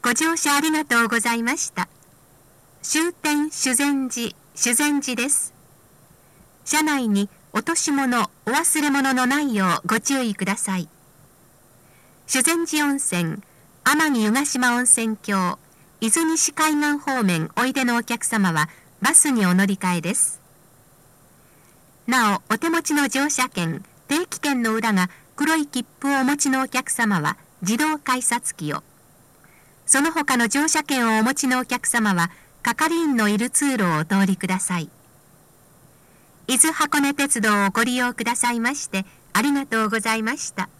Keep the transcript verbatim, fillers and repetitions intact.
ご乗車ありがとうございました。終点修善寺、修善寺です。車内に落とし物、お忘れ物のないようご注意ください。修善寺温泉、天城湯ヶ島温泉郷、伊豆西海岸方面おいでのお客様はバスにお乗り換えです。なお、お手持ちの乗車券、定期券の裏が黒い切符をお持ちのお客様は自動改札機を。その他の乗車券をお持ちのお客様は係員のいる通路をお通りください。伊豆箱根鉄道をご利用くださいましてありがとうございました。